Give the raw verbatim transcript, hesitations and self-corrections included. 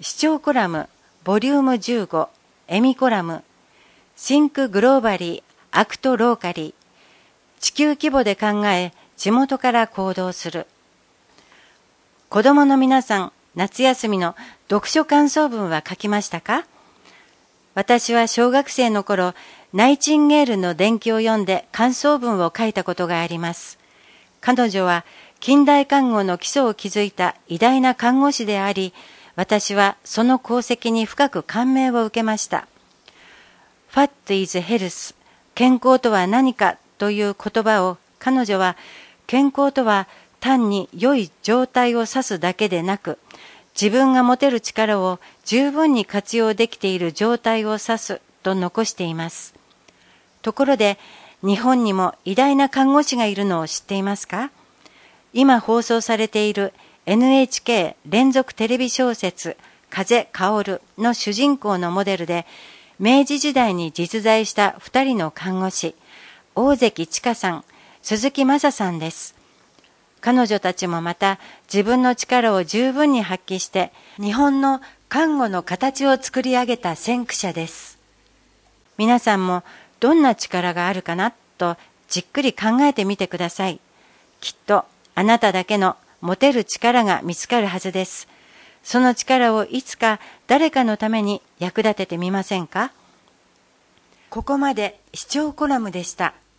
視聴コラムボリュームじゅうごエミコラム Think Globally Act Locally 地球規模で考え地元から行動する。子供の皆さん、夏休みの読書感想文は書きましたか？私は小学生の頃、ナイチンゲールの伝記を読んで感想文を書いたことがあります。彼女は近代看護の基礎を築いた偉大な看護師であり、私はその功績に深く感銘を受けました。What is health? 健康とは何かという言葉を彼女は健康とは単に良い状態を指すだけでなく、自分が持てる力を十分に活用できている状態を指すと残しています。ところで、日本にも偉大な看護師がいるのを知っていますか？今放送されている エヌエイチケー 連続テレビ小説風薫の主人公のモデルで、明治時代に実在した二人の看護師、大関千佳さん、鈴木正さんです。彼女たちもまた自分の力を十分に発揮して、日本の看護の形を作り上げた先駆者です。皆さんもどんな力があるかなとじっくり考えてみてください。きっとあなただけの持てる力が見つかるはずです。その力をいつか誰かのために役立ててみませんか？ここまで視聴コラムでした。